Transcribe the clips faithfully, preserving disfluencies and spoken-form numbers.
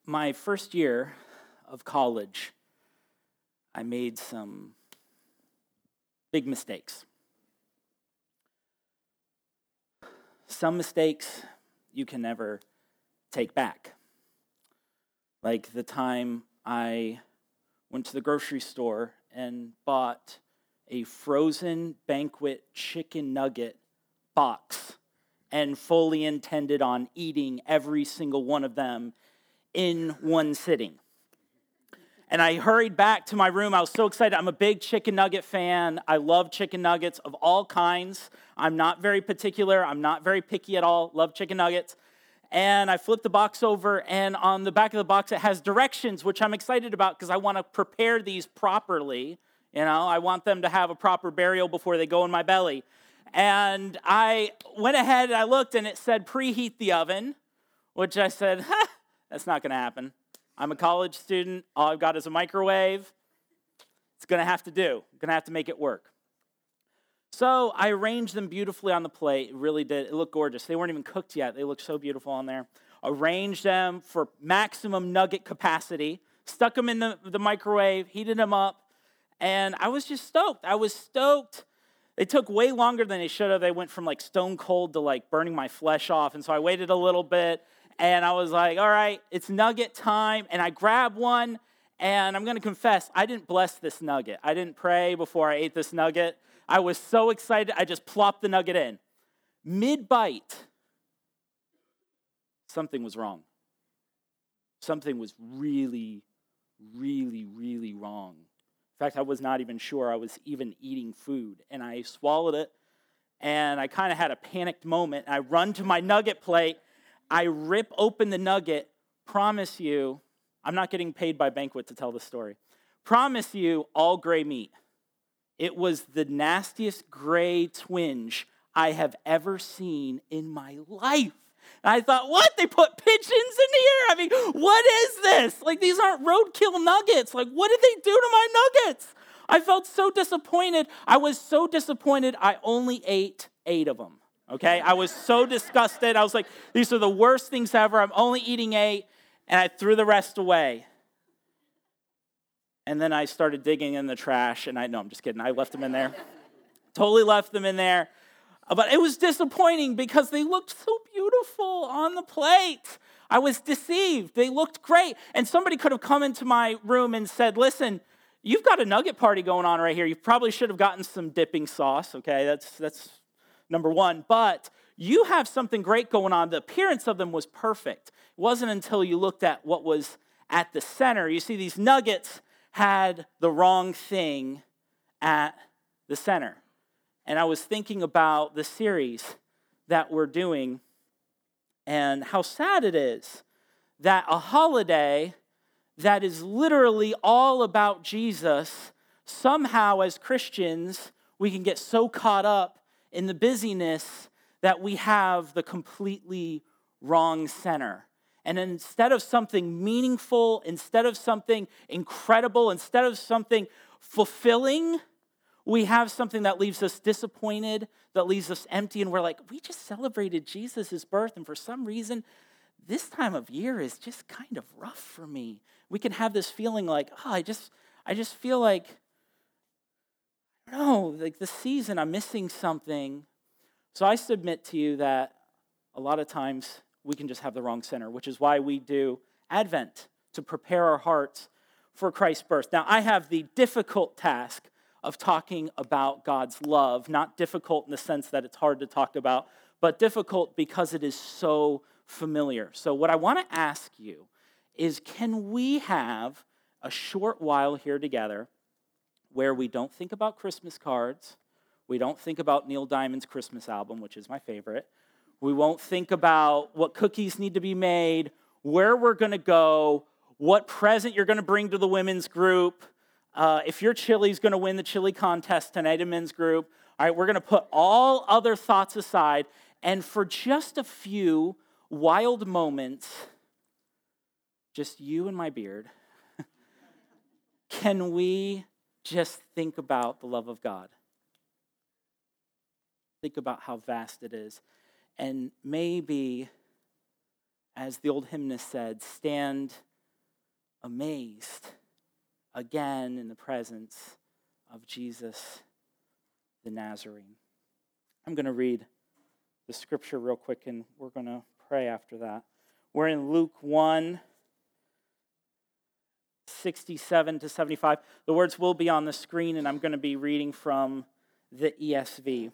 My first year of college, I made some big mistakes. Some mistakes you can never take back. Like the time I went to the grocery store and bought a frozen banquet chicken nugget box and fully intended on eating every single one of them in one sitting. And I hurried back to my room. I was so excited. I'm a big chicken nugget fan. I love chicken nuggets of all kinds. I'm not very particular. I'm not very picky at all. Love chicken nuggets. And I flipped the box over, and on the back of the box, it has directions, which I'm excited about because I want to prepare these properly. You know, I want them to have a proper burial before they go in my belly. And I went ahead and I looked, and it said preheat the oven, which I said, ha, that's not going to happen. I'm a college student. All I've got is a microwave. It's going to have to do. I'm going to have to make it work. So I arranged them beautifully on the plate. It really did. It looked gorgeous. They weren't even cooked yet. They looked so beautiful on there. Arranged them for maximum nugget capacity. Stuck them in the, the microwave. Heated them up. And I was just stoked. I was stoked. They took way longer than they should have. They went from like stone cold to like burning my flesh off. And so I waited a little bit. And I was like, all right, it's nugget time. And I grabbed one. And I'm going to confess, I didn't bless this nugget. I didn't pray before I ate this nugget. I was so excited, I just plopped the nugget in. Mid-bite, something was wrong. Something was really, really, really wrong. In fact, I was not even sure I was even eating food. And I swallowed it, and I kind of had a panicked moment. I run to my nugget plate. I rip open the nugget. Promise you, I'm not getting paid by Banquet to tell the story. Promise you, all gray meat. It was the nastiest gray twinge I have ever seen in my life. And I thought, what? They put pigeons in here? I mean, what is this? Like, these aren't roadkill nuggets. Like, what did they do to my nuggets? I felt so disappointed. I was so disappointed, I only ate eight of them, okay? I was so disgusted. I was like, these are the worst things ever. I'm only eating eight, and I threw the rest away. And then I started digging in the trash, and I, no, I'm just kidding. I left them in there. Totally left them in there. But it was disappointing because they looked so beautiful on the plate. I was deceived. They looked great. And somebody could have come into my room and said, listen, you've got a nugget party going on right here. You probably should have gotten some dipping sauce, okay? That's, that's number one. But you have something great going on. The appearance of them was perfect. It wasn't until you looked at what was at the center. You see, these nuggets had the wrong thing at the center. And I was thinking about the series that we're doing and how sad it is that a holiday that is literally all about Jesus, somehow as Christians, we can get so caught up in the busyness that we have the completely wrong center. And instead of something meaningful, instead of something incredible, instead of something fulfilling, we have something that leaves us disappointed, that leaves us empty, and we're like, we just celebrated Jesus' birth, and for some reason, this time of year is just kind of rough for me. We can have this feeling like, oh, I just, I just feel like, no, like the season, I'm missing something. So I submit to you that a lot of times we can just have the wrong center, which is why we do Advent, to prepare our hearts for Christ's birth. Now, I have the difficult task of talking about God's love, not difficult in the sense that it's hard to talk about, but difficult because it is so familiar. So what I want to ask you is, can we have a short while here together where we don't think about Christmas cards, we don't think about Neil Diamond's Christmas album, which is my favorite, we won't think about what cookies need to be made, where we're going to go, what present you're going to bring to the women's group, uh, if your chili's going to win the chili contest tonight in men's group. All right, we're going to put all other thoughts aside, and for just a few wild moments, just you and my beard, can we just think about the love of God? Think about how vast it is. And maybe, as the old hymnist said, stand amazed again in the presence of Jesus the Nazarene. I'm going to read the scripture real quick, and we're going to pray after that. We're in Luke one, sixty-seven to seventy-five. The words will be on the screen, and I'm going to be reading from the E S V.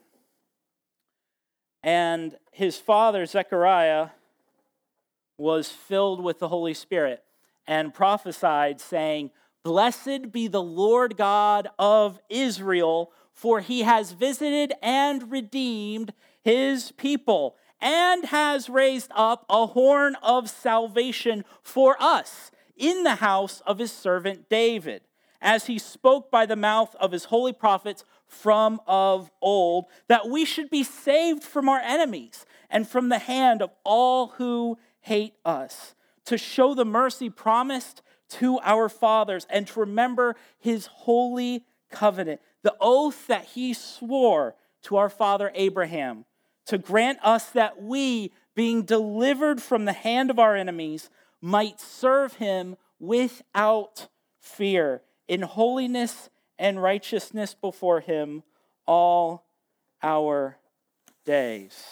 And his father, Zechariah, was filled with the Holy Spirit and prophesied, saying, "Blessed be the Lord God of Israel, for he has visited and redeemed his people, and has raised up a horn of salvation for us in the house of his servant David, as he spoke by the mouth of his holy prophets from of old, that we should be saved from our enemies and from the hand of all who hate us, to show the mercy promised to our fathers, and to remember his holy covenant, the oath that he swore to our father Abraham, to grant us that we, being delivered from the hand of our enemies, might serve him without fear, in holiness and righteousness before him all our days."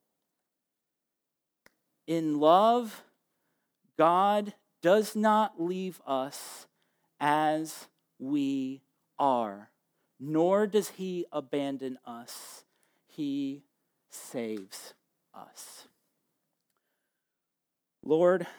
In love, God does not leave us as we are, nor does he abandon us. He saves us. Lord,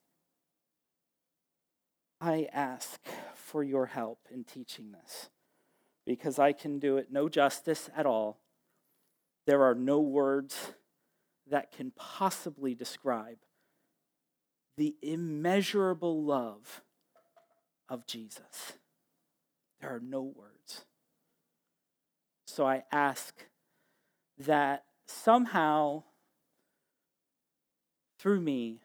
I ask for your help in teaching this, because I can do it no justice at all. There are no words that can possibly describe the immeasurable love of Jesus. There are no words. So I ask that somehow, through me,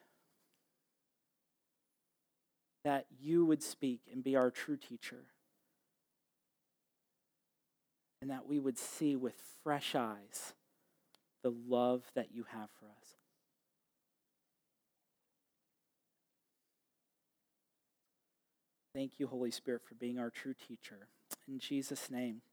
that you would speak and be our true teacher, and that we would see with fresh eyes the love that you have for us. Thank you, Holy Spirit, for being our true teacher. In Jesus' name,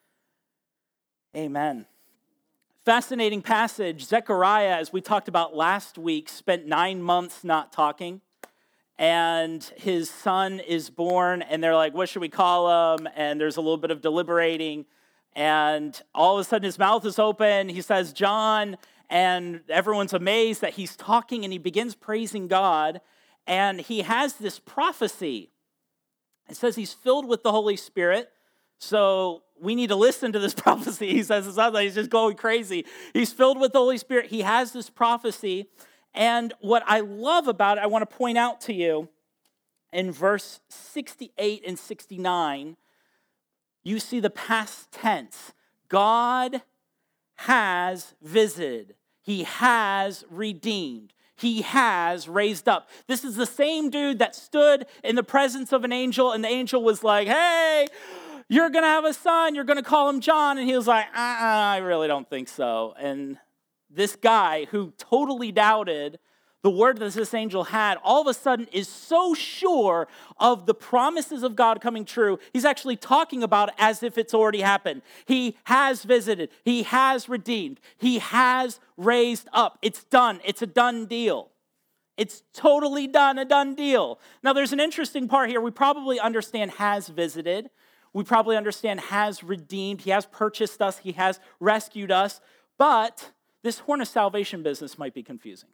amen. Fascinating passage. Zechariah, as we talked about last week, spent nine months not talking. And his son is born, and they're like, what should we call him? And there's a little bit of deliberating. And all of a sudden, his mouth is open. He says, John, and everyone's amazed that he's talking, and he begins praising God. And he has this prophecy. It says he's filled with the Holy Spirit. So we need to listen to this prophecy. He says, it sounds like he's just going crazy. He's filled with the Holy Spirit. He has this prophecy. And what I love about it, I want to point out to you, in verse sixty-eight and sixty-nine, you see the past tense. God has visited. He has redeemed. He has raised up. This is the same dude that stood in the presence of an angel, and the angel was like, hey, you're going to have a son. You're going to call him John. And he was like, uh-uh, I really don't think so. And this guy who totally doubted the word that this angel had, all of a sudden is so sure of the promises of God coming true, he's actually talking about it as if it's already happened. He has visited. He has redeemed. He has raised up. It's done. It's a done deal. It's totally done, a done deal. Now, there's an interesting part here. We probably understand has visited. We probably understand has redeemed. He has purchased us. He has rescued us. But this horn of salvation business might be confusing.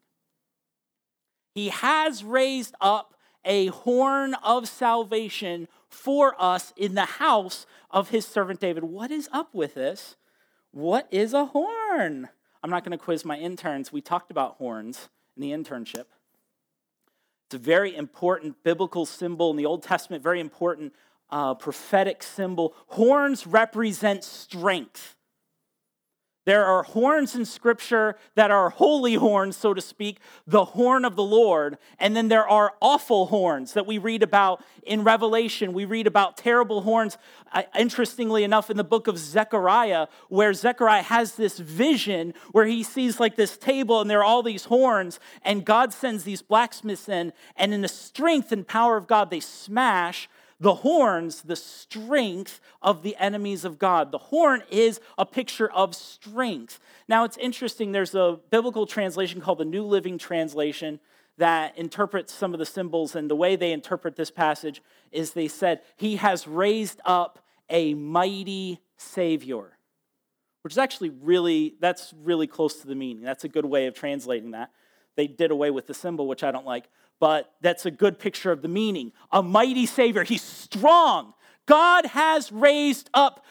He has raised up a horn of salvation for us in the house of his servant David. What is up with this? What is a horn? I'm not going to quiz my interns. We talked about horns in the internship. It's a very important biblical symbol in the Old Testament, very important uh, prophetic symbol. Horns represent strength. There are horns in Scripture that are holy horns, so to speak, the horn of the Lord. And then there are awful horns that we read about in Revelation. We read about terrible horns, uh, interestingly enough, in the book of Zechariah, where Zechariah has this vision where he sees like this table and there are all these horns, and God sends these blacksmiths in, and in the strength and power of God, they smash the horns, the strength of the enemies of God. The horn is a picture of strength. Now, it's interesting. There's a biblical translation called the New Living Translation that interprets some of the symbols. And the way they interpret this passage is they said, he has raised up a mighty Savior, which is actually really, that's really close to the meaning. That's a good way of translating that. They did away with the symbol, which I don't like. But that's a good picture of the meaning. A mighty Savior. He's strong. God has raised up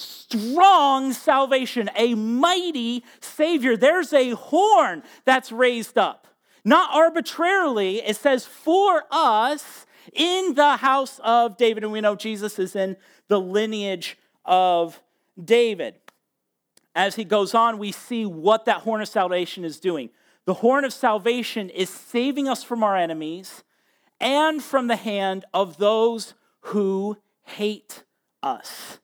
strong salvation. A mighty Savior. There's a horn that's raised up. Not arbitrarily. It says for us in the house of David. And we know Jesus is in the lineage of David. As he goes on, we see what that horn of salvation is doing. The horn of salvation is saving us from our enemies and from the hand of those who hate us.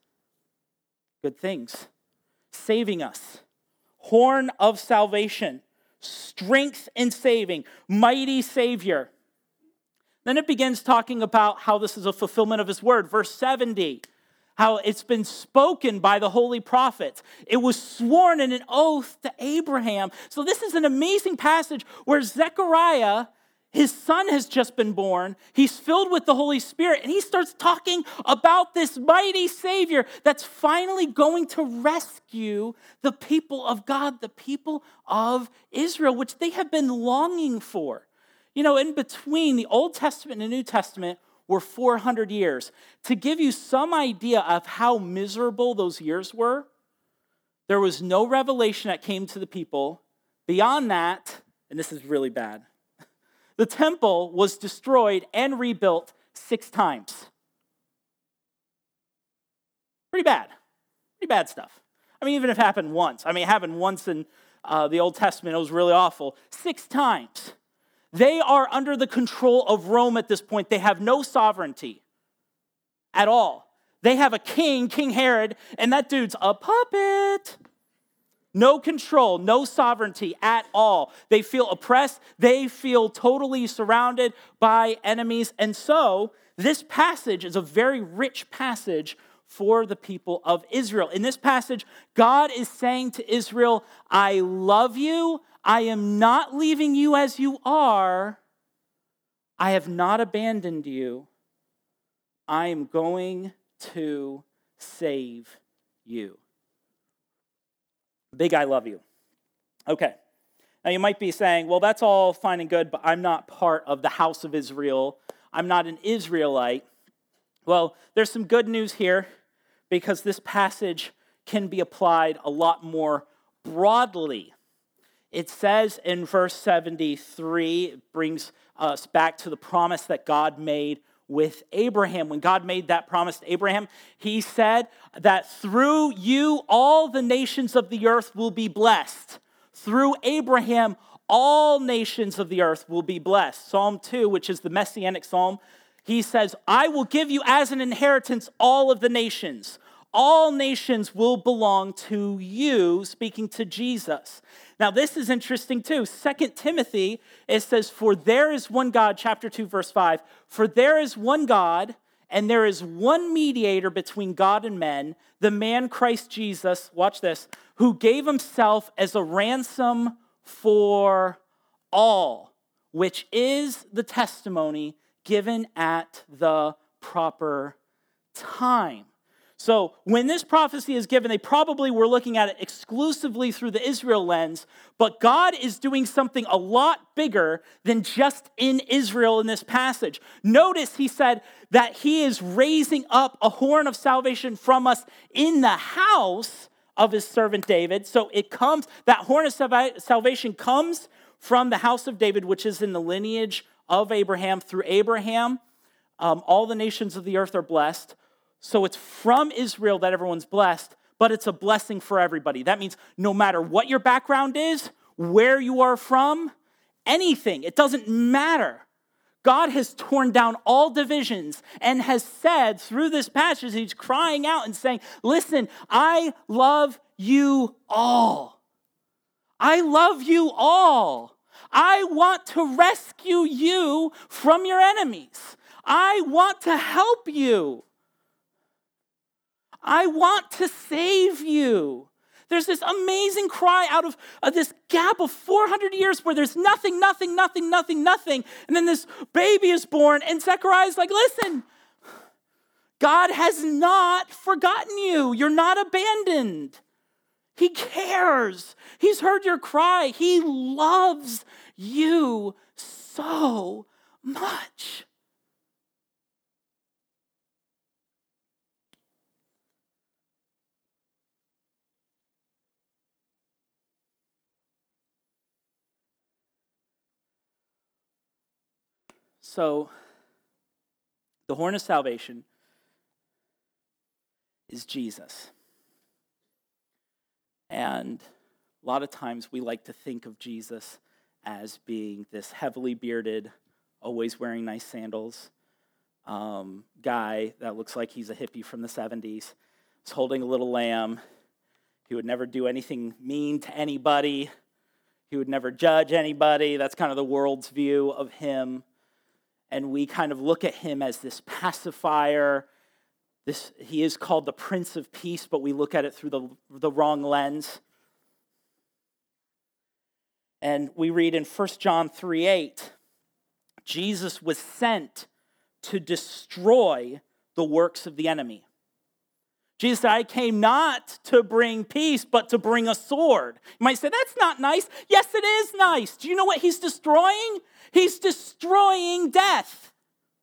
Good things. Saving us. Horn of salvation. Strength in saving. Mighty Savior. Then it begins talking about how this is a fulfillment of his word. Verse seventy. How it's been spoken by the holy prophets. It was sworn in an oath to Abraham. So this is an amazing passage where Zechariah, his son has just been born. He's filled with the Holy Spirit, and he starts talking about this mighty Savior that's finally going to rescue the people of God, the people of Israel, which they have been longing for. You know, in between the Old Testament and the New Testament, were four hundred years. To give you some idea of how miserable those years were, there was no revelation that came to the people. Beyond that, and this is really bad, the temple was destroyed and rebuilt six times. Pretty bad. Pretty bad stuff. I mean, even if it happened once. I mean, it happened once in uh, the Old Testament. It was really awful. Six times. They are under the control of Rome at this point. They have no sovereignty at all. They have a king, King Herod, and that dude's a puppet. No control, no sovereignty at all. They feel oppressed. They feel totally surrounded by enemies. And so this passage is a very rich passage for the people of Israel. In this passage, God is saying to Israel, I love you. I am not leaving you as you are. I have not abandoned you. I am going to save you. Big I love you. Okay. Now you might be saying, well, that's all fine and good, but I'm not part of the house of Israel. I'm not an Israelite. Well, there's some good news here because this passage can be applied a lot more broadly. It says in verse seventy-three, it brings us back to the promise that God made with Abraham. When God made that promise to Abraham, he said that through you, all the nations of the earth will be blessed. Through Abraham, all nations of the earth will be blessed. Psalm two, which is the Messianic psalm, he says, I will give you as an inheritance all of the nations. All nations will belong to you, speaking to Jesus. Now, this is interesting too. Second Timothy, it says, for there is one God, chapter two, verse five, for there is one God, and there is one mediator between God and men, the man Christ Jesus, watch this, who gave himself as a ransom for all, which is the testimony given at the proper time. So when this prophecy is given, they probably were looking at it exclusively through the Israel lens, but God is doing something a lot bigger than just in Israel in this passage. Notice he said that he is raising up a horn of salvation from us in the house of his servant David. So it comes, that horn of salvation comes from the house of David, which is in the lineage of Abraham. Through Abraham, um, all the nations of the earth are blessed. So it's from Israel that everyone's blessed, but it's a blessing for everybody. That means no matter what your background is, where you are from, anything, it doesn't matter. God has torn down all divisions and has said through this passage, he's crying out and saying, listen, I love you all. I love you all. I want to rescue you from your enemies. I want to help you. I want to save you. There's this amazing cry out of uh, this gap of four hundred years where there's nothing, nothing, nothing, nothing, nothing. And then this baby is born and Zechariah's like, listen, God has not forgotten you. You're not abandoned. He cares. He's heard your cry. He loves you so much. So, the horn of salvation is Jesus. And a lot of times we like to think of Jesus as being this heavily bearded, always wearing nice sandals, um, guy that looks like he's a hippie from the seventies. He's holding a little lamb. He would never do anything mean to anybody. He would never judge anybody. That's kind of the world's view of him. And we kind of look at him as this pacifier. This, he is called the Prince of Peace, but we look at it through the, the wrong lens. And we read in First John three eight, Jesus was sent to destroy the works of the enemy. Jesus said, I came not to bring peace, but to bring a sword. You might say, that's not nice. Yes, it is nice. Do you know what he's destroying? He's destroying death.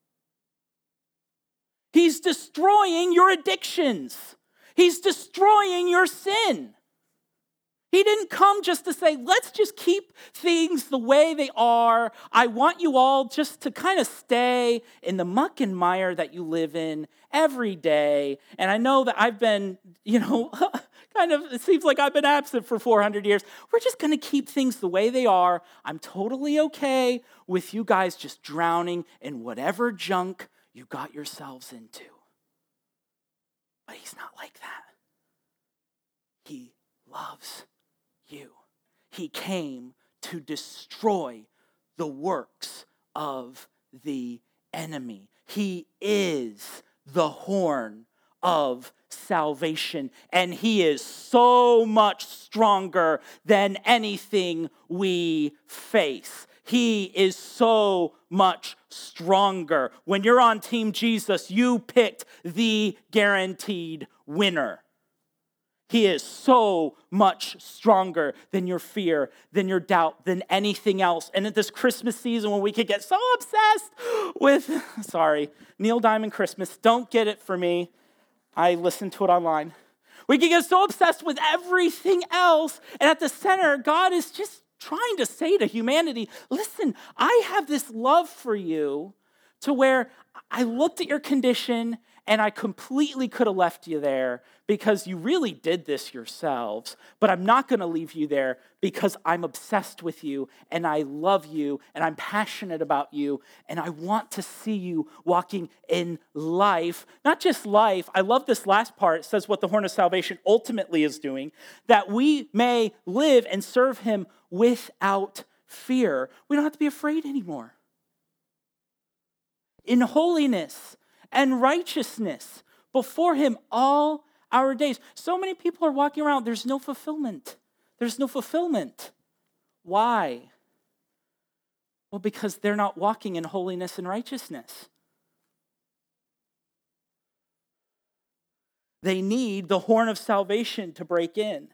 He's destroying your addictions. He's destroying your sin. He didn't come just to say, let's just keep things the way they are. I want you all just to kind of stay in the muck and mire that you live in every day. And I know that I've been, you know, kind of, it seems like I've been absent for four hundred years. We're just going to keep things the way they are. I'm totally okay with you guys just drowning in whatever junk you got yourselves into. But he's not like that. He loves you. He came to destroy the works of the enemy. He is the horn of salvation, and he is so much stronger than anything we face. He is so much stronger. When you're on Team Jesus, you picked the guaranteed winner. He is so much stronger than your fear, than your doubt, than anything else. And at this Christmas season when we could get so obsessed with, sorry, Neil Diamond Christmas, don't get it for me. I listened to it online. We can get so obsessed with everything else. And at the center, God is just trying to say to humanity, listen, I have this love for you to where I looked at your condition and I completely could have left you there because you really did this yourselves. But I'm not going to leave you there because I'm obsessed with you and I love you and I'm passionate about you and I want to see you walking in life. Not just life. I love this last part. It says what the horn of salvation ultimately is doing, that we may live and serve him without fear. We don't have to be afraid anymore. In holiness and righteousness before him all our days. So many people are walking around, there's no fulfillment. There's no fulfillment. Why? Well, because they're not walking in holiness and righteousness. They need the horn of salvation to break in.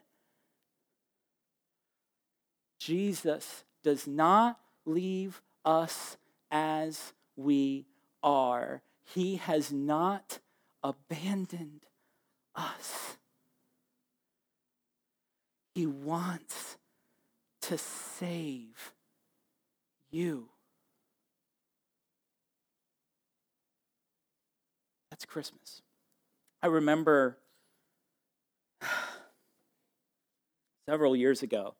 Jesus does not leave us as we are. He has not abandoned us. He wants to save you. That's Christmas. I remember Several years ago,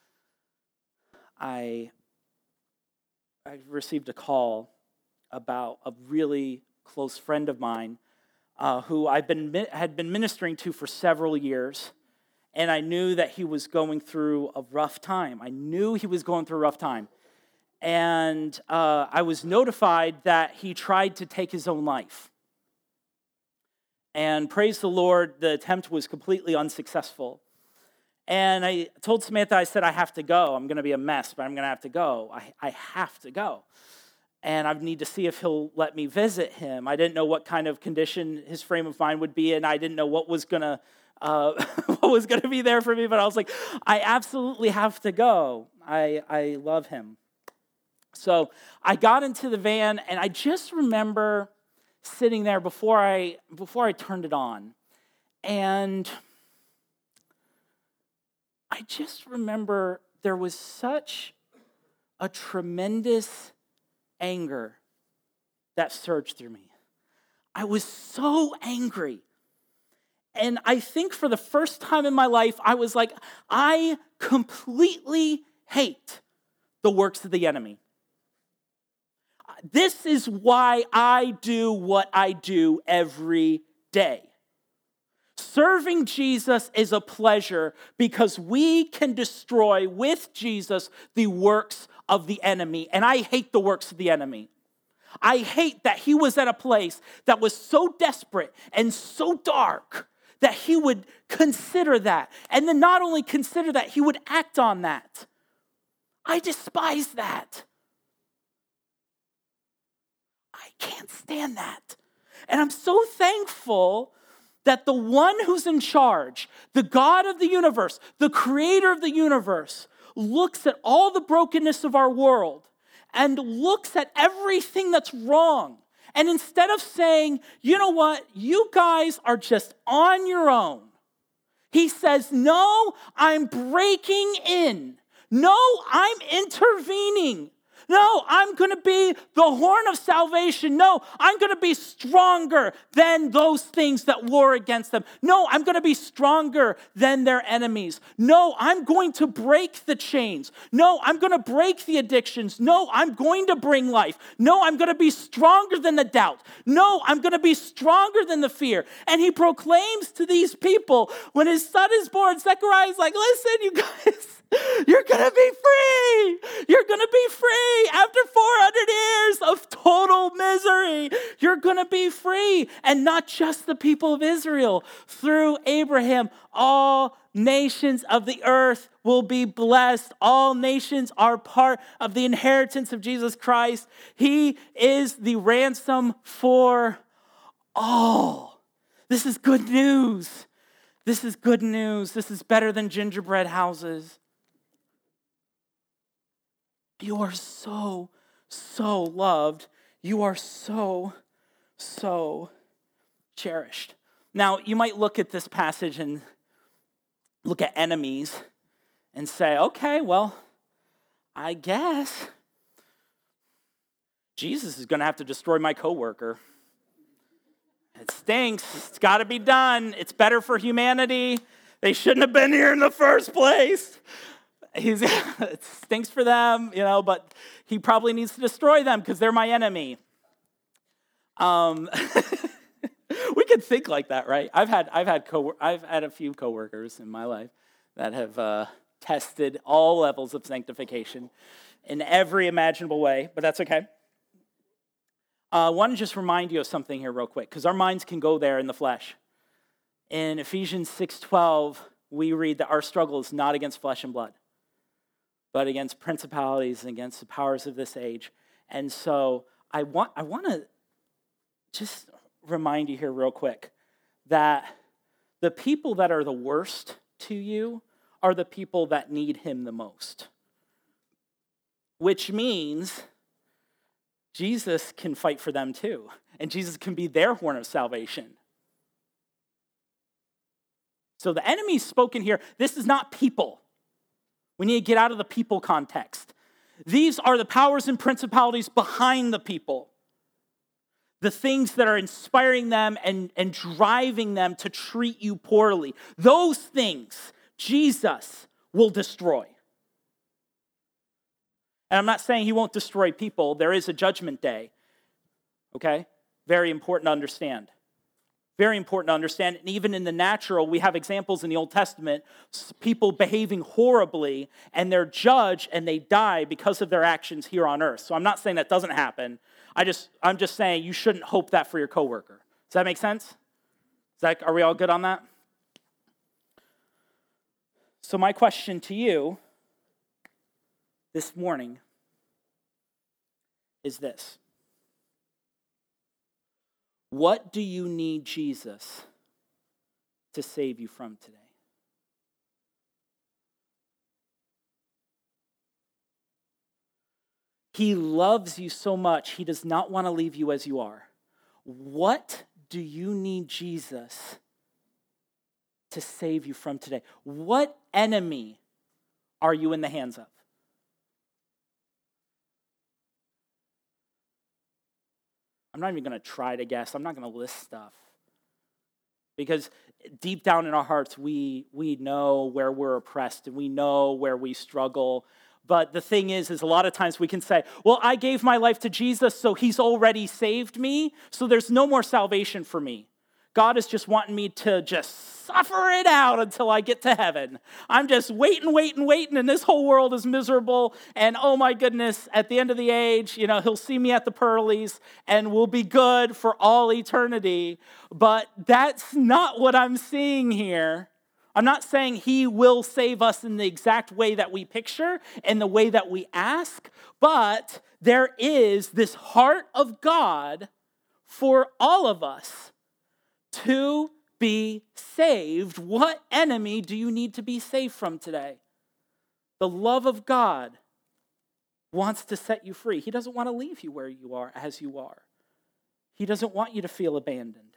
I, I received a call about a really close friend of mine uh, who I've been had been ministering to for several years, and I knew that he was going through a rough time. I knew he was going through a rough time. And uh, I was notified that he tried to take his own life. And praise the Lord, the attempt was completely unsuccessful. And I told Samantha, I said, I have to go. I'm going to be a mess, but I'm going to have to go. I, I have to go. And I need to see if he'll let me visit him. I didn't know what kind of condition his frame of mind would be in. I didn't know what was going to uh, what was going to be there for me. But I was like, I absolutely have to go. I I love him. So I got into the van, and I just remember sitting there before I before I turned it on, and I just remember there was such a tremendous anger that surged through me. I was so angry. And I think for the first time in my life, I was like, I completely hate the works of the enemy. This is why I do what I do every day. Serving Jesus is a pleasure because we can destroy with Jesus the works of the enemy. And I hate the works of the enemy. I hate that he was at a place that was so desperate and so dark that he would consider that. And then not only consider that, he would act on that. I despise that. I can't stand that. And I'm so thankful that the one who's in charge, the God of the universe, the creator of the universe, looks at all the brokenness of our world and looks at everything that's wrong. And instead of saying, you know what, you guys are just on your own, he says, no, I'm breaking in. No, I'm intervening. No, I'm going to be the horn of salvation. No, I'm going to be stronger than those things that war against them. No, I'm going to be stronger than their enemies. No, I'm going to break the chains. No, I'm going to break the addictions. No, I'm going to bring life. No, I'm going to be stronger than the doubt. No, I'm going to be stronger than the fear. And he proclaims to these people when his son is born, Zechariah is like, listen, you guys, you're going to be free. You're going to be free. After four hundred years of total misery, you're going to be free. And not just the people of Israel. Through Abraham, all nations of the earth will be blessed. All nations are part of the inheritance of Jesus Christ. He is the ransom for all. This is good news. This is good news. This is better than gingerbread houses. You are so, so loved. You are so, so cherished. Now, you might look at this passage and look at enemies and say, okay, well, I guess Jesus is going to have to destroy my coworker. It stinks. It's got to be done. It's better for humanity. They shouldn't have been here in the first place. He's, it stinks for them, you know, but he probably needs to destroy them because they're my enemy. Um, we could think like that, right? I've had I've had co I've had a few coworkers in my life that have uh, tested all levels of sanctification in every imaginable way, but that's okay. Uh, I want to just remind you of something here real quick because our minds can go there in the flesh. In Ephesians six twelve, we read that our struggle is not against flesh and blood, but against principalities and against the powers of this age. And so I want I want to just remind you here real quick that the people that are the worst to you are the people that need him the most. Which means Jesus can fight for them too. And Jesus can be their horn of salvation. So the enemy is spoken here. This is not people. We need to get out of the people context. These are the powers and principalities behind the people. The things that are inspiring them and, and driving them to treat you poorly. Those things, Jesus will destroy. And I'm not saying he won't destroy people. There is a judgment day, okay? Very important to understand. Very important to understand. And even in the natural, we have examples in the Old Testament, people behaving horribly, and they're judged and they die because of their actions here on earth. So I'm not saying that doesn't happen. I just, I'm just saying you shouldn't hope that for your coworker. Does that make sense? Is that, are we all good on that? So my question to you this morning is this. What do you need Jesus to save you from today? He loves you so much, he does not want to leave you as you are. What do you need Jesus to save you from today? What enemy are you in the hands of? I'm not even going to try to guess. I'm not going to list stuff. Because deep down in our hearts, we, we know where we're oppressed and we know where we struggle. But the thing is, is a lot of times we can say, well, I gave my life to Jesus, so he's already saved me, so there's no more salvation for me. God is just wanting me to just suffer it out until I get to heaven. I'm just waiting, waiting, waiting, and this whole world is miserable. And oh my goodness, at the end of the age, you know, he'll see me at the pearlies and we'll be good for all eternity. But that's not what I'm seeing here. I'm not saying he will save us in the exact way that we picture and the way that we ask, but there is this heart of God for all of us to be saved. What enemy do you need to be saved from today? The love of God wants to set you free. He doesn't want to leave you where you are as you are. He doesn't want you to feel abandoned.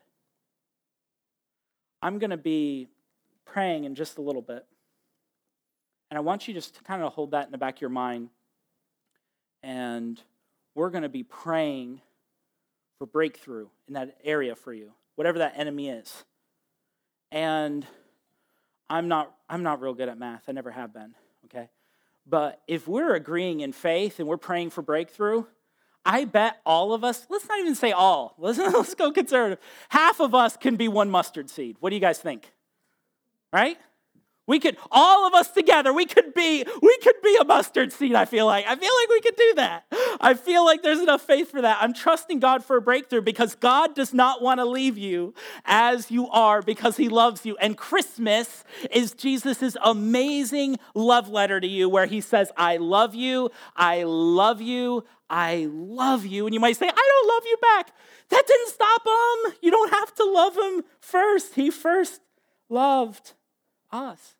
I'm going to be praying in just a little bit. And I want you just to kind of hold that in the back of your mind. And we're going to be praying for breakthrough in that area for you, whatever that enemy is. And I'm not I'm not real good at math. I never have been, okay? But if we're agreeing in faith and we're praying for breakthrough, I bet all of us, let's not even say all, let's, let's go conservative. Half of us can be one mustard seed. What do you guys think? Right? We could, all of us together, we could be, we could be a mustard seed, I feel like. I feel like we could do that. I feel like there's enough faith for that. I'm trusting God for a breakthrough because God does not want to leave you as you are because he loves you. And Christmas is Jesus' amazing love letter to you where he says, I love you, I love you, I love you. And you might say, I don't love you back. That didn't stop him. You don't have to love him first. He first loved us.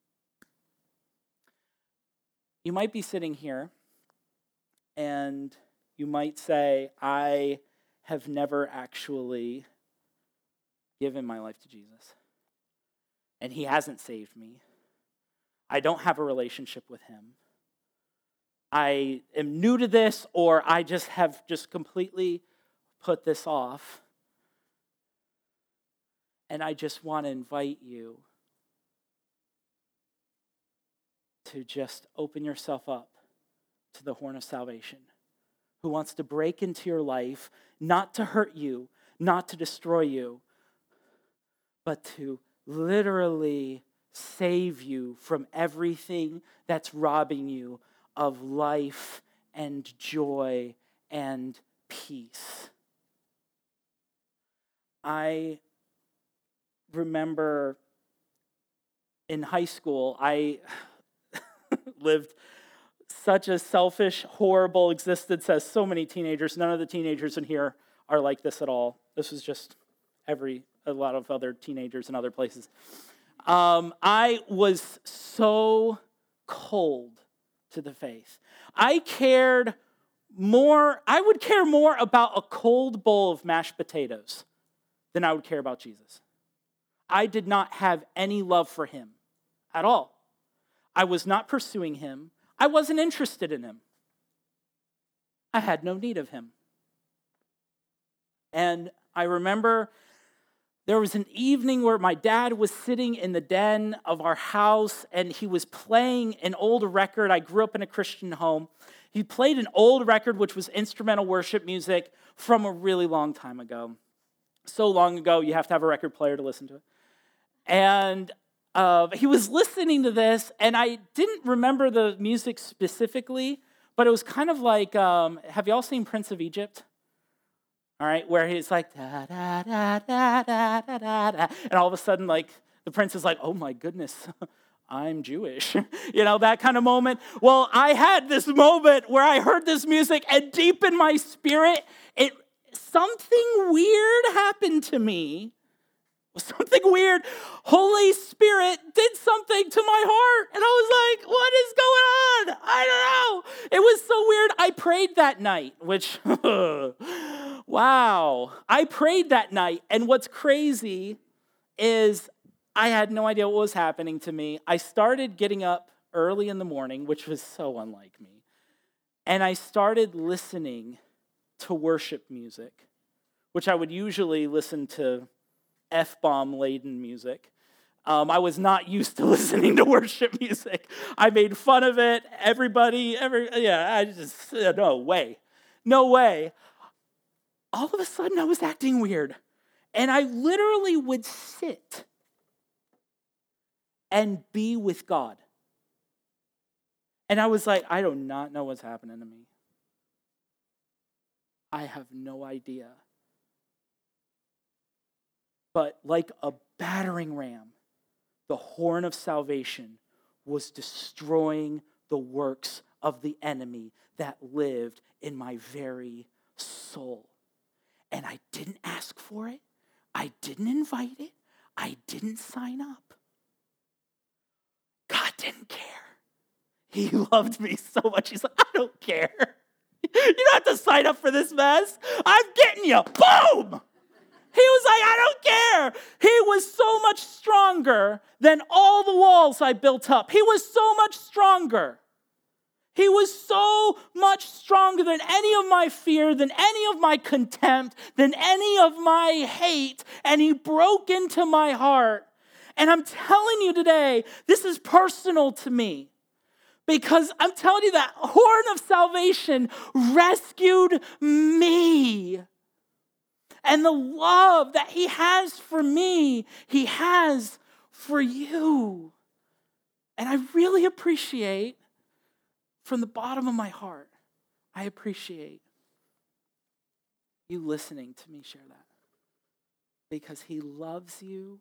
You might be sitting here and you might say, I have never actually given my life to Jesus. And he hasn't saved me. I don't have a relationship with him. I am new to this, or I just have just completely put this off. And I just want to invite you to just open yourself up to the horn of salvation, who wants to break into your life, not to hurt you, not to destroy you, but to literally save you from everything that's robbing you of life and joy and peace. I remember in high school, I lived such a selfish, horrible existence as so many teenagers. None of the teenagers in here are like this at all. This was just every, a lot of other teenagers in other places. Um, I was so cold to the faith. I cared more, I would care more about a cold bowl of mashed potatoes than I would care about Jesus. I did not have any love for him at all. I was not pursuing him. I wasn't interested in him. I had no need of him. And I remember There was an evening where my dad was sitting in the den of our house and he was playing an old record. I grew up in a Christian home. He played an old record, which was instrumental worship music from a really long time ago. So long ago, you have to have a record player to listen to it. And uh, he was listening to this, and I didn't remember the music specifically, but it was kind of like, um, have y'all seen Prince of Egypt? All right, where he's like, da, da, da, da, da, da, da, da. And all of a sudden, like, the prince is like, oh my goodness, I'm Jewish. You know, that kind of moment. Well, I had this moment where I heard this music, and deep in my spirit, it something weird happened to me. Something weird. Holy Spirit did something to my heart. And I was like, what is going on? I don't know. It was so weird. I prayed that night, which, wow. I prayed that night. And what's crazy is I had no idea what was happening to me. I started getting up early in the morning, which was so unlike me. And I started listening to worship music, which I would usually listen to F-bomb laden music. Um, I was not used to listening to worship music. I made fun of it. Everybody, every yeah, I just, no way. No way. All of a sudden, I was acting weird. And I literally would sit and be with God. And I was like, I do not know what's happening to me. I have no idea. But like a battering ram, the horn of salvation was destroying the works of the enemy that lived in my very soul. And I didn't ask for it. I didn't invite it. I didn't sign up. God didn't care. He loved me so much. He's like, I don't care. You don't have to sign up for this mess. I'm getting you. Boom! He was like, I don't care. He was so much stronger than all the walls I built up. He was so much stronger. He was so much stronger than any of my fear, than any of my contempt, than any of my hate. And he broke into my heart. And I'm telling you today, this is personal to me. Because I'm telling you that horn of salvation rescued me. And the love that he has for me, he has for you. And I really appreciate, from the bottom of my heart, I appreciate you listening to me share that. Because he loves you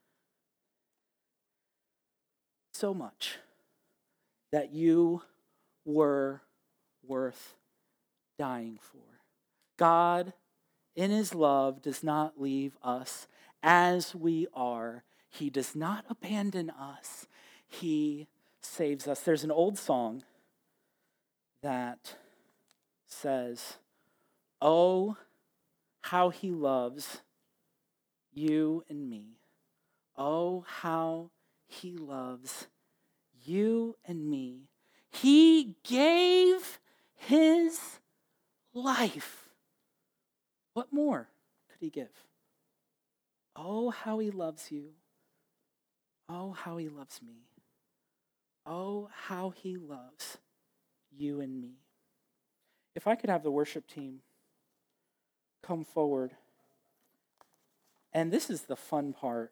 so much that you were worth dying for. God, in his love, does not leave us as we are. He does not abandon us. He saves us. There's an old song that says, oh, how he loves you and me. Oh, how he loves you and me. He gave his life. What more could he give? Oh, how he loves you. Oh, how he loves me. Oh, how he loves you and me. If I could have the worship team come forward. And this is the fun part.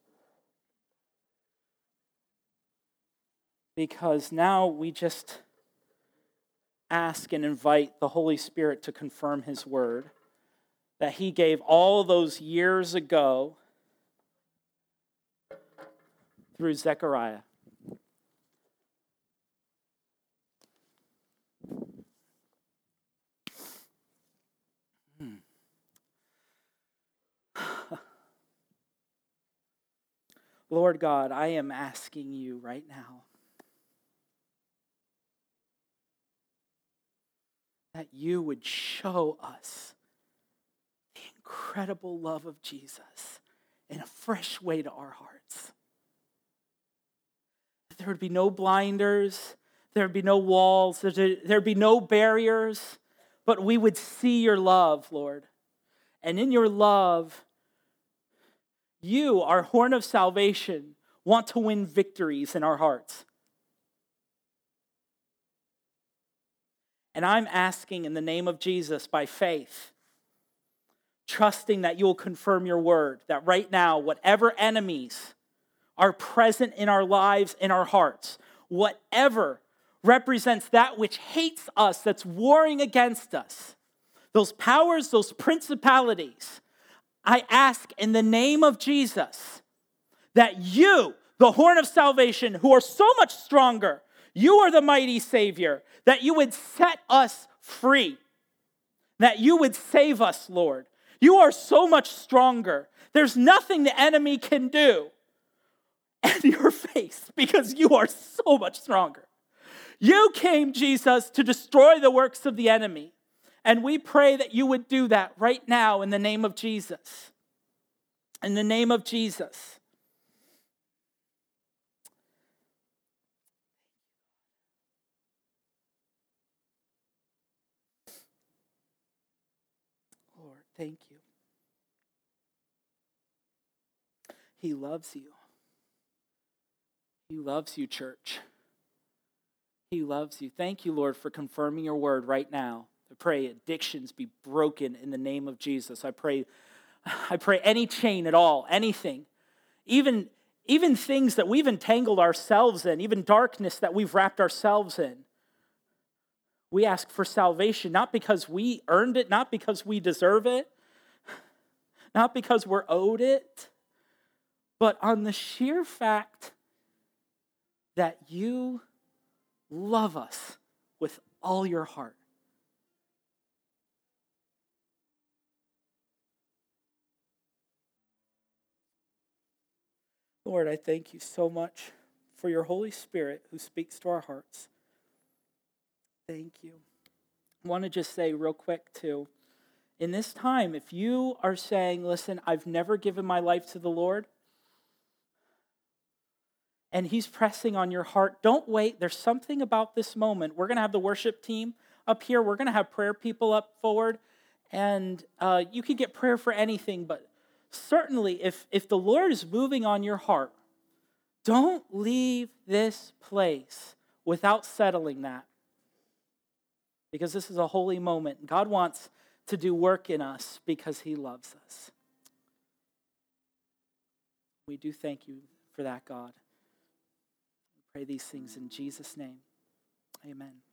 Because now we just ask and invite the Holy Spirit to confirm his word that he gave all those years ago through Zechariah. Hmm. Lord God, I am asking you right now that you would show us the incredible love of Jesus in a fresh way to our hearts. That there would be no blinders, there would be no walls, there would be no barriers, but we would see your love, Lord. And in your love, you, our horn of salvation, want to win victories in our hearts. And I'm asking in the name of Jesus by faith, trusting that you'll confirm your word, that right now, whatever enemies are present in our lives, in our hearts, whatever represents that which hates us, that's warring against us, those powers, those principalities, I ask in the name of Jesus that you, the horn of salvation, who are so much stronger, you are the mighty Savior, that you would set us free, that you would save us, Lord. You are so much stronger. There's nothing the enemy can do in your face because you are so much stronger. You came, Jesus, to destroy the works of the enemy. And we pray that you would do that right now in the name of Jesus. In the name of Jesus. Lord, thank you. He loves you. He loves you, church. He loves you. Thank you, Lord, for confirming your word right now. I pray addictions be broken in the name of Jesus. I pray, I pray any chain at all, anything, even, even things that we've entangled ourselves in, even darkness that we've wrapped ourselves in. We ask for salvation, not because we earned it, not because we deserve it, not because we're owed it, but on the sheer fact that you love us with all your heart. Lord, I thank you so much for your Holy Spirit who speaks to our hearts. Thank you. I want to just say real quick too, in this time, if you are saying, listen, I've never given my life to the Lord, and he's pressing on your heart, don't wait. There's something about this moment. We're going to have the worship team up here. We're going to have prayer people up forward. And uh, you can get prayer for anything, but certainly if, if the Lord is moving on your heart, don't leave this place without settling that. Because this is a holy moment. God wants to do work in us because he loves us. We do thank you for that, God. We pray these things in Jesus' name. Amen.